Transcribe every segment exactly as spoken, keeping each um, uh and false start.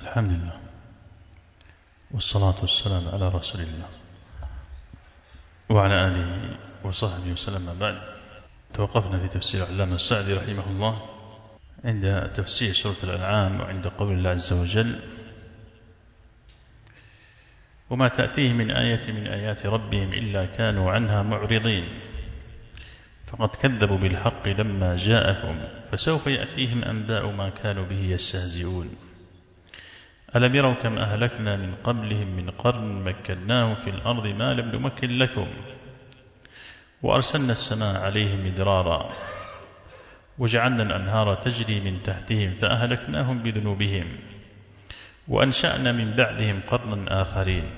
الحمد لله والصلاة والسلام على رسول الله وعلى آله وصحبه وسلم. بعد، توقفنا في تفسير العلامة السعدي رحمه الله عند تفسير سورة الأنعام وعند قول الله عز وجل: وما تأتيه من آية من آيات ربهم إلا كانوا عنها معرضين فقد كذبوا بالحق لما جاءهم فسوف يأتيهم أنباء ما كانوا به يستهزئون. ألم يروا كم أهلكنا من قبلهم من قرن مكناهم في الأرض ما لم نمكن لكم وأرسلنا السماء عليهم مدرارا وجعلنا الأنهار تجري من تحتهم فأهلكناهم بذنوبهم وأنشأنا من بعدهم قرنا آخرين.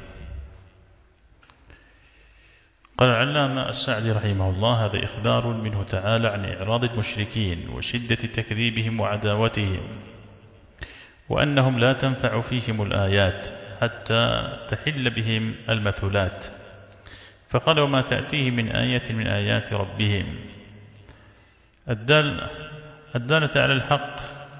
قال العلامة السعدي رحمه الله: هذا إخبار منه تعالى عن إعراض المشركين وشدة تكذيبهم وعداوتهم، وأنهم لا تنفع فيهم الآيات حتى تحل بهم المثلات. فقال: وما تأتيه من آية من آيات ربهم، الدال الدالة على الحق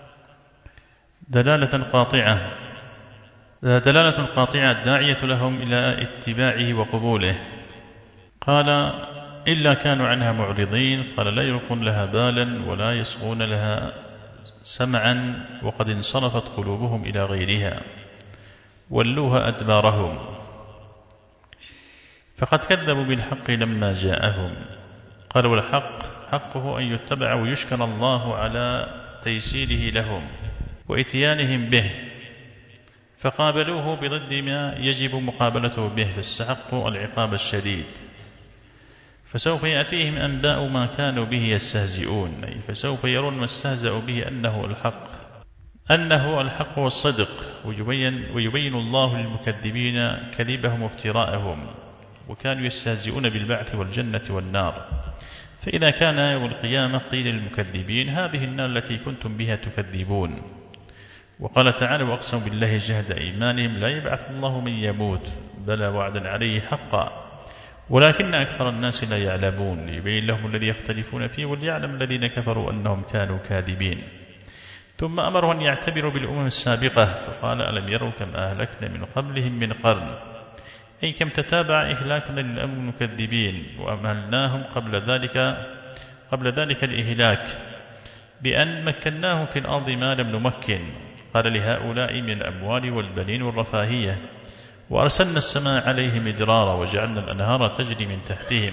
دلالة قاطعة دلالة قاطعة الداعية لهم إلى اتباعه وقبوله. قال: إلا كانوا عنها معرضين، قال: لا يلقون لها بالا ولا يصغون لها سمعا وقد انصرفت قلوبهم إلى غيرها ولوها أدبارهم. فقد كذبوا بالحق لما جاءهم. قال: والحق حقه أن يتبع ويشكر الله على تيسيره لهم وإتيانهم به، فقابلوه بضد ما يجب مقابلته به فاستحقوا العقاب الشديد. فسوف يأتيهم أنباء ما كانوا به يستهزئون، أي فسوف يرون ما استهزأوا به أنه الحق أنه الحق والصدق، ويبين, ويبين الله للمكذبين كذبهم وافتراءهم، وكانوا يستهزئون بالبعث والجنة والنار. فإذا كان يوم القيامة قيل للمكذبين: هذه النار التي كنتم بها تكذبون. وقال تعالى: وأقسموا بالله جهد أيمانهم لا يبعث الله من يموت بلى وعدا عليه حقا ولكن أكثر الناس لا يعلمون، ليبين لهم الذي يختلفون فيه وليعلم الذين كفروا أنهم كانوا كاذبين. ثم أمروا أن يعتبروا بالأمم السابقة فقال: ألم يروا كم أهلكنا من قبلهم من قرن، أي كم تتابع إهلاكنا للأمم المكذبين وأمهلناهم قبل ذلك قبل ذلك الإهلاك بأن مكناهم في الأرض ما لم نمكن. قال: لهؤلاء من الأموال والبنين والرفاهية، وأرسلنا السماء عليهم مدرارا وجعلنا الأنهار تجري من تحتهم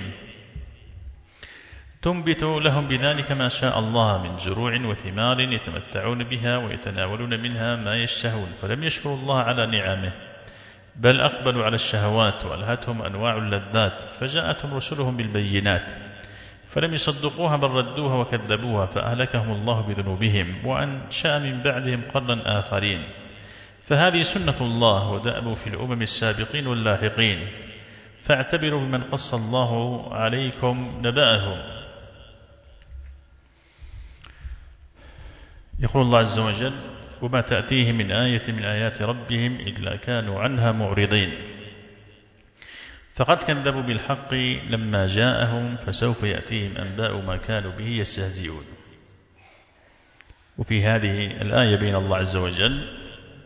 تنبت لهم بذلك ما شاء الله من زروع وثمار يتمتعون بها ويتناولون منها ما يشتهون، فلم يشكروا الله على نعمه بل أقبلوا على الشهوات وألهتهم أنواع اللذات، فجاءتهم رسلهم بالبينات فلم يصدقوها بل ردوها وكذبوها فأهلكهم الله بذنوبهم وأنشأ من بعدهم قرنا آخرين. فهذه سنة الله ودأبوا في الأمم السابقين واللاحقين، فاعتبروا بمن قص الله عليكم نبأهم. يقول الله عز وجل: وما تأتيه من آية من آيات ربهم إلا كانوا عنها معرضين فقد كذبوا بالحق لما جاءهم فسوف يأتيهم أنباء ما كانوا به يستهزئون. وفي هذه الآية بين الله عز وجل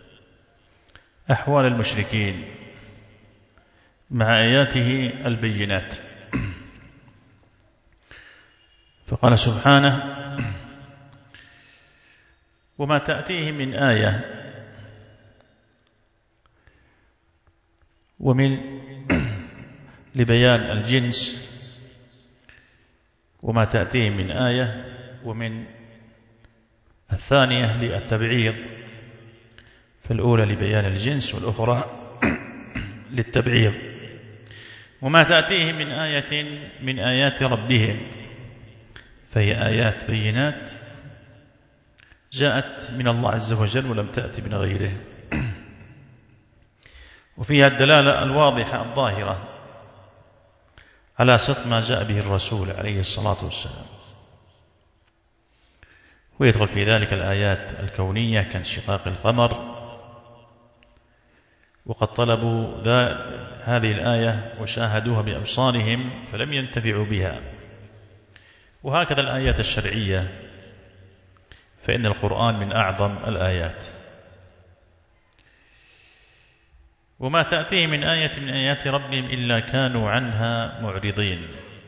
أحوال المشركين مع آياته البينات. فقال سبحانه: وما تأتيهم من آية، ومن لبيان الجنس، وما تأتيهم من آية، ومن الثانية للتبعيض، فالأولى لبيان الجنس والأخرى للتبعيض. وما تأتيهم من آية من آيات ربهم، فهي آيات بينات جاءت من الله عز وجل ولم تأتي من غيره، وفيها الدلالة الواضحة الظاهرة على صدق ما جاء به الرسول عليه الصلاة والسلام. ويدخل في ذلك الآيات الكونية كانشقاق القمر، وقد طلبوا هذه الآية وشاهدوها بأبصارهم فلم ينتفعوا بها. وهكذا الآيات الشرعية، فإن القرآن من أعظم الآيات، وما تأتيه من آية من آيات ربهم إلا كانوا عنها معرضين.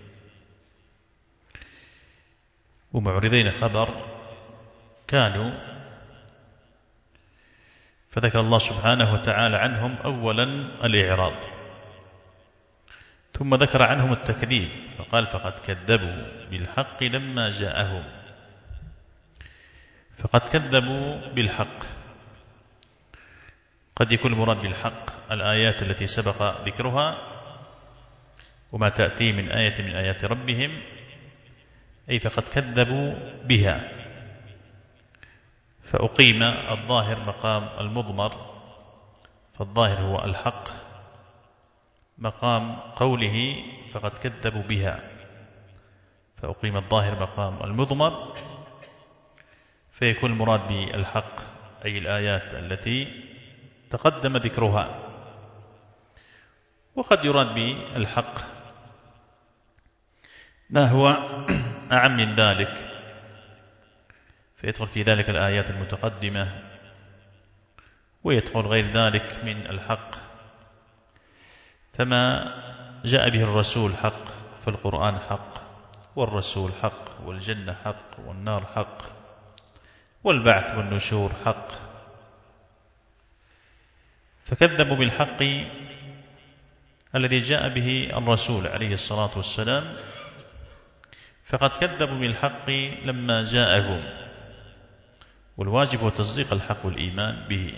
ومعرضين خبر كانوا، فذكر الله سبحانه وتعالى عنهم أولا الإعراض، ثم ذكر عنهم التكذيب فقال فقد كذبوا بالحق لما جاءهم. فقد كذبوا بالحق، قد يكون المراد بالحق الآيات التي سبق ذكرها، وما تأتي من آية من آيات ربهم، أي فقد كذبوا بها، فأقيم الظاهر مقام المضمر، فالظاهر هو الحق، مقام قوله فقد كذبوا بها، فأقيم الظاهر مقام المضمر، فيكون المراد بالحق أي الآيات التي تقدم ذكرها. وقد يراد بالحق ما هو أعم من ذلك، فيدخل في ذلك الآيات المتقدمة، ويدخل غير ذلك من الحق، فما جاء به الرسول حق، فالقرآن حق، والرسول حق، والجنة حق، والنار حق، والبعث والنشور حق. فكذبوا بالحق الذي جاء به الرسول عليه الصلاة والسلام، فقد كذبوا بالحق لما جاءهم، والواجب هو تصديق الحق والإيمان به،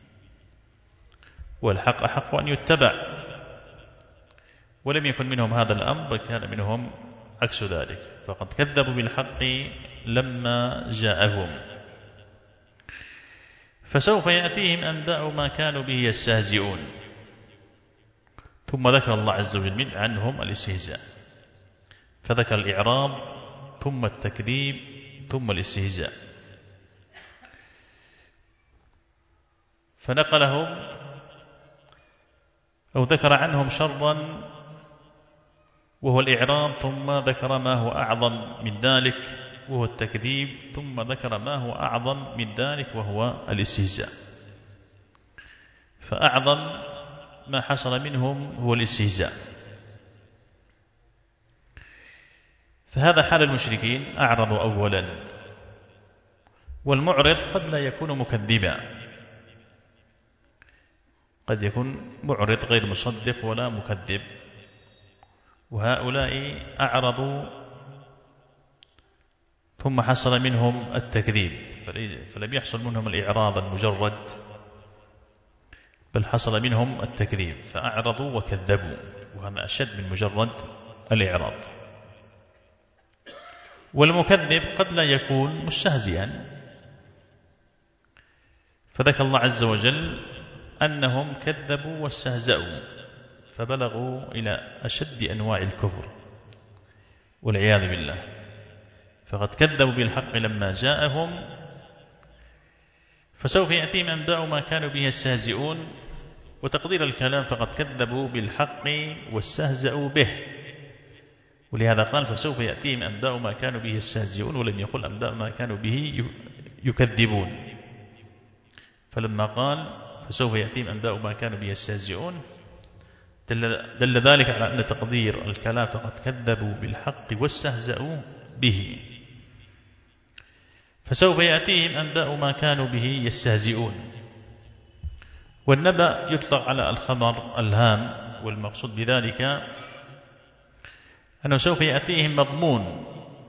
والحق أحق أن يتبع، ولم يكن منهم هذا الأمر، كان منهم عكس ذلك، فقد كذبوا بالحق لما جاءهم. فسوف يأتيهم أنباء ما كانوا به يستهزئون. ثم ذكر الله عز وجل عنهم الاستهزاء، فذكر الإعراض ثم التكذيب ثم الاستهزاء، فنقلهم أو ذكر عنهم شرا وهو الإعراض، ثم ذكر ما هو أعظم من ذلك وهو التكذيب، ثم ذكر ما هو أعظم من ذلك وهو الاستهزاء. فأعظم ما حصل منهم هو الاستهزاء، فهذا حال المشركين، أعرضوا أولا. والمعرض قد لا يكون مكذبا، قد يكون معرض غير مصدق ولا مكذب، وهؤلاء أعرضوا ثم حصل منهم التكذيب، فلم يحصل منهم الإعراض المجرد، بل حصل منهم التكذيب، فأعرضوا وكذبوا، وهذا أشد من مجرد الإعراض. والمكذب قد لا يكون مستهزئا، فذكر الله عز وجل أنهم كذبوا واستهزأوا، فبلغوا إلى أشد أنواع الكفر والعياذ بالله. فقد كذبوا بالحق لما جاءهم، فسوف يأتيهم أنباء ما كانوا به يستهزئون. وتقدير الكلام فقد كذبوا بالحق واستهزأوا به، ولهذا قال فسوف يأتيهم أنباء ما كانوا به يستهزئون، ولم يقل أنباء ما كانوا به يكذبون. فلما قال فسوف يأتيهم أنباء ما كانوا به يستهزئون دل ذلك على أن تقدير الكلام فقد كذبوا بالحق واستهزأوا به، فسوف يأتيهم أنباء ما كانوا به يستهزئون. والنبأ يطلق على الخبر الهام، والمقصود بذلك أنه سوف يأتيهم مضمون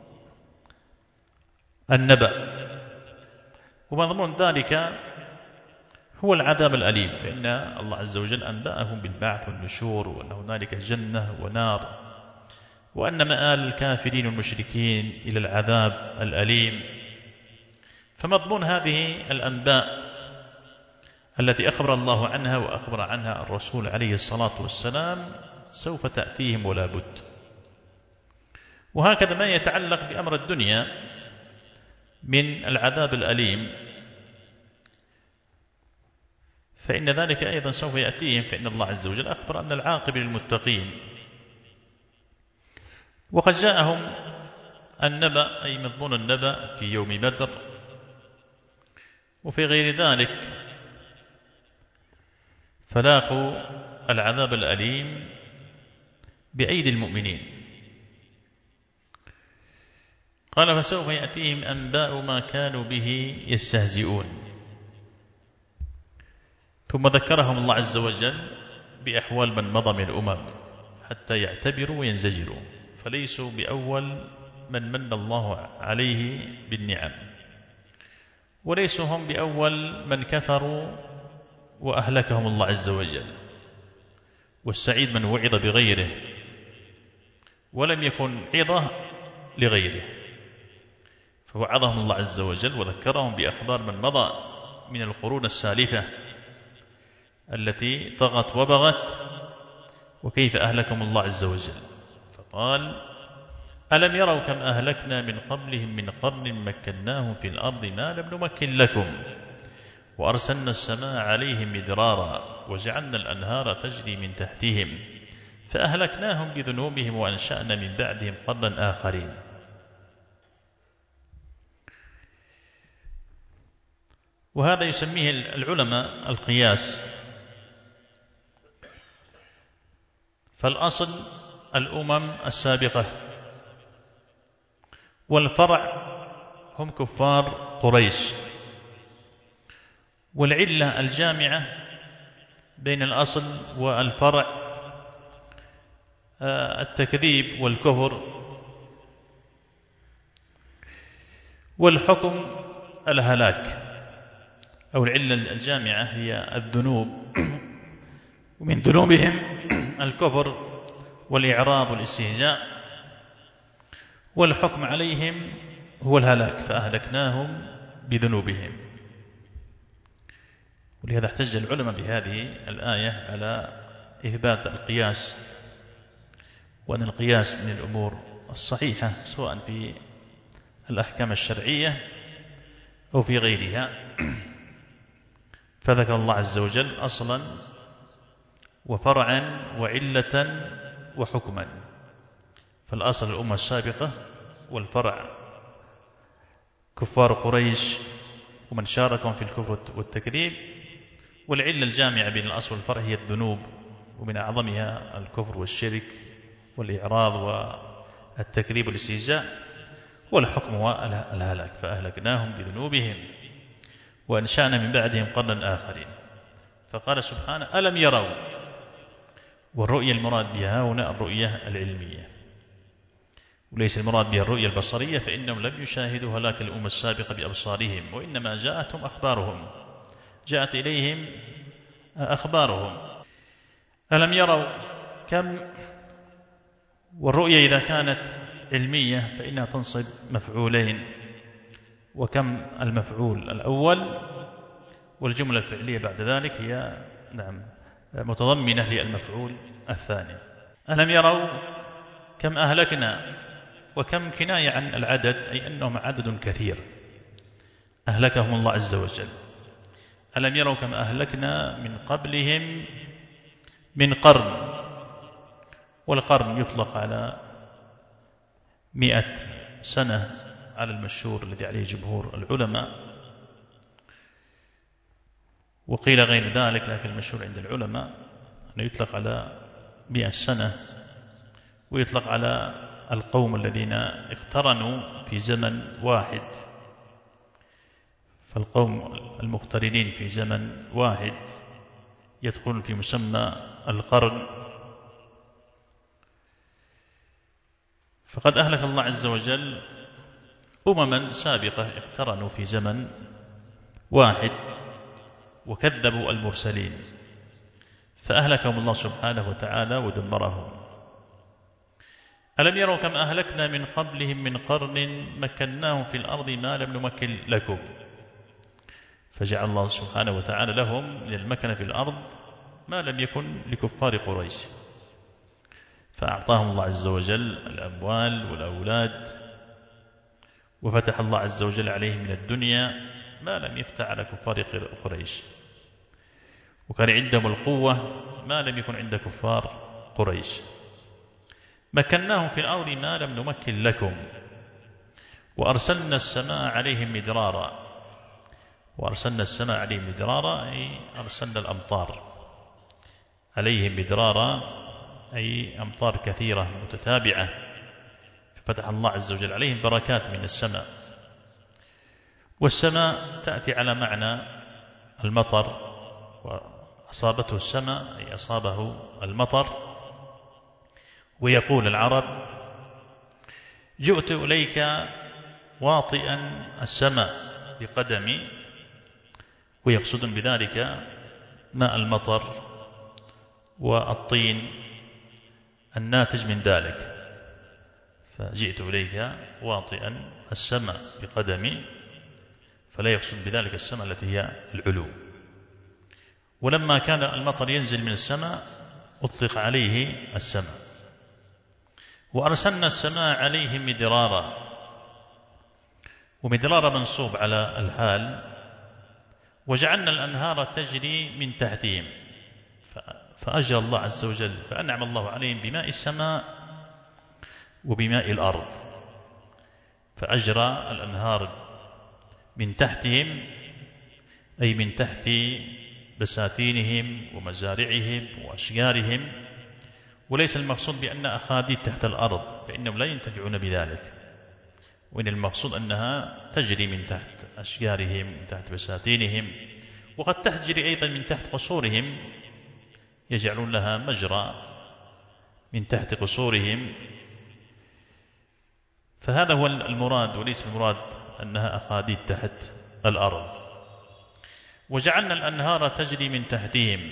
النبأ، ومضمون ذلك هو العذاب الأليم، فإن الله عز وجل أنبأهم بالبعث والنشور، وأن هنالك جنة ونار، وأن مآل الكافرين والمشركين إلى العذاب الأليم. فمضمون هذه الأنباء التي أخبر الله عنها وأخبر عنها الرسول عليه الصلاة والسلام سوف تأتيهم ولا بد. وهكذا ما يتعلق بأمر الدنيا من العذاب الأليم، فإن ذلك أيضا سوف يأتيهم، فإن الله عز وجل أخبر أن العاقبة للمتقين. وقد جاءهم النبأ أي مضمون النبأ في يوم بدر وفي غير ذلك، فلاقوا العذاب الأليم بأيدي المؤمنين. قال فسوف يأتيهم أنباء ما كانوا به يستهزئون. ثم ذكرهم الله عز وجل بأحوال من مضى من الأمم حتى يعتبروا وينزجروا، فليسوا بأول من من الله عليه بالنعم، وليسوا هم بأول من كفروا وأهلكهم الله عز وجل. والسعيد من وعظ بغيره ولم يكن عظة لغيره، فوعظهم الله عز وجل وذكرهم بأخبار من مضى من القرون السالفة التي طغت وبغت، وكيف أهلكهم الله عز وجل. فقال ألم يروا كم أهلكنا من قبلهم من قرن مكناهم في الأرض ما لم نمكن لكم وأرسلنا السماء عليهم مدرارا وجعلنا الأنهار تجري من تحتهم فأهلكناهم بذنوبهم وأنشأنا من بعدهم قرنا آخرين. وهذا يسميه العلماء القياس. فالأصل الأمم السابقة، والفرع هم كفار قريش، والعلة الجامعة بين الأصل والفرع التكذيب والكفر، والحكم الهلاك. أو العلة الجامعة هي الذنوب، ومن ذنوبهم الكفر والإعراض والاستهزاء، والحكم عليهم هو الهلاك فأهلكناهم بذنوبهم. ولهذا احتج العلماء بهذه الآية على إثبات القياس، وأن القياس من الأمور الصحيحة سواء في الأحكام الشرعية أو في غيرها. فذكر الله عز وجل أصلا وفرعا وعلة وحكما. فالأصل الأمة السابقة، والفرع كفار قريش ومن شاركهم في الكفر والتكذيب، والعلة الجامعة بين الأصل والفرع هي الذنوب، ومن أعظمها الكفر والشرك والإعراض والتكذيب والاستهزاء، والحكم والهلاك فأهلكناهم بذنوبهم وأنشأنا من بعدهم قرنا آخرين. فقال سبحانه ألم يروا، والرؤية المراد بها هنا الرؤية العلمية، وليس المراد بها الرؤية البصرية، فإنهم لم يشاهدوا هلاك الأمة السابقة بأبصارهم، وإنما جاءتهم أخبارهم، جاءت إليهم أخبارهم. ألم يروا كم، والرؤية إذا كانت علمية فإنها تنصب مفعولين، وكم المفعول الأول، والجملة الفعلية بعد ذلك هي نعم متضمنة للمفعول الثاني. ألم يروا كم أهلكنا، وكم كناية عن العدد، أي أنهم عدد كثير أهلكهم الله عز وجل. ألم يروا كم أهلكنا من قبلهم من قرن، والقرن يطلق على مئة سنة على المشهور الذي عليه جمهور العلماء، وقيل غير ذلك، لكن المشهور عند العلماء أنه يطلق على مئة سنة، ويطلق على القوم الذين اقترنوا في زمن واحد. فالقوم المقترنين في زمن واحد يدخلون في مسمى القرن. فقد أهلك الله عز وجل أمما سابقة اقترنوا في زمن واحد وكذبوا المرسلين، فأهلكهم الله سبحانه وتعالى ودمرهم. ألم يروا كم أهلكنا من قبلهم من قرن مكناهم في الأرض ما لم نمكن لكم، فجعل الله سبحانه وتعالى لهم من المكن في الأرض ما لم يكن لكفار قريش، فأعطاهم الله عز وجل الأموال والأولاد، وفتح الله عز وجل عليهم من الدنيا ما لم يفتح على كفار قريش، وكان عندهم القوة ما لم يكن عند كفار قريش. مكناهم في الأرض ما لم نمكن لكم وأرسلنا السماء عليهم مدرارا. وأرسلنا السماء عليهم مدرارا أي أرسلنا الأمطار عليهم مدرارا أي أمطار كثيرة متتابعة، ففتح الله عز وجل عليهم بركات من السماء. والسماء تأتي على معنى المطر، وأصابته السماء أي أصابه المطر. ويقول العرب: جئت إليك واطئا السماء بقدمي، ويقصدون بذلك ماء المطر والطين الناتج من ذلك. فجئت إليك واطئا السماء بقدمي، فلا يقصد بذلك السماء التي هي العلو. ولما كان المطر ينزل من السماء أطلق عليه السماء. وأرسلنا السماء عليهم مدرارا، ومدرارا منصوب على الحال. وجعلنا الأنهار تجري من تحتهم، فأجرى الله عز وجل فأنعم الله عليهم بماء السماء وبماء الأرض، فأجرى الأنهار من تحتهم أي من تحت بساتينهم ومزارعهم وأشجارهم. وليس المقصود بأن أخاديد تحت الأرض، فإنهم لا ينتفعون بذلك، وإن المقصود أنها تجري من تحت أشجارهم، من تحت بساتينهم، وقد تجري أيضا من تحت قصورهم، يجعلون لها مجرى من تحت قصورهم. فهذا هو المراد، وليس المراد أنها أخاديد تحت الأرض. وجعلنا الأنهار تجري من تحتهم،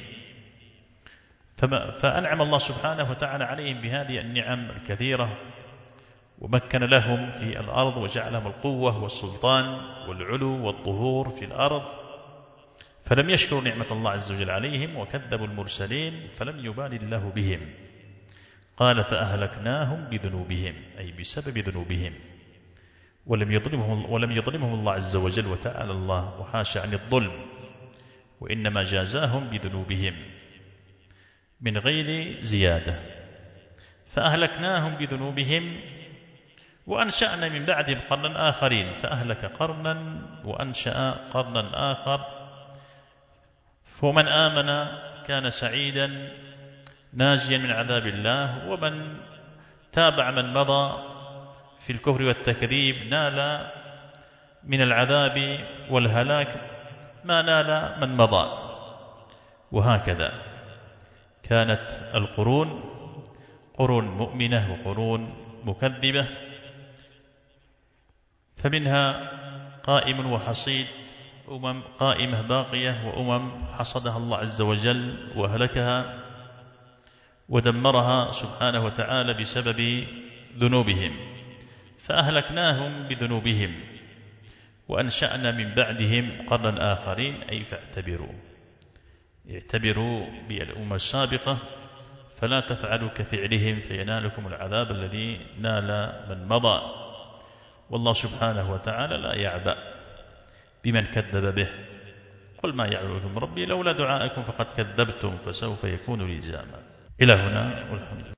فأنعم الله سبحانه وتعالى عليهم بهذه النعم الكثيرة، ومكن لهم في الأرض وجعلهم القوة والسلطان والعلو والظهور في الأرض، فلم يشكروا نعمة الله عز وجل عليهم وكذبوا المرسلين فلم يبال الله بهم. قال: فأهلكناهم بذنوبهم أي بسبب ذنوبهم، ولم يظلمهم, ولم يظلمهم الله عز وجل وتعالى الله وحاشا عن الظلم، وإنما جازاهم بذنوبهم من غير زيادة. فأهلكناهم بذنوبهم وأنشأنا من بعدهم قرنا آخرين، فأهلك قرنا وأنشأ قرنا آخر. فمن آمن كان سعيدا ناجيا من عذاب الله، ومن تابع من مضى في الكفر والتكذيب نال من العذاب والهلاك ما نال من مضى. وهكذا كانت القرون قرون مؤمنة وقرون مكذبة، فمنها قائم وحصيد، أمم قائمة باقية، وأمم حصدها الله عز وجل وأهلكها ودمرها سبحانه وتعالى بسبب ذنوبهم. فأهلكناهم بذنوبهم وأنشأنا من بعدهم قرنا آخرين، أي فاعتبروا اعتبروا بالأمة السابقة فلا تفعلوا كفعلهم فينالكم العذاب الذي نال من مضى. والله سبحانه وتعالى لا يعبأ بمن كذب به. قل ما يعبأ بكم ربي لولا دعاءكم فقد كذبتم فسوف يكون لزاما. إلى هنا والحمد لله.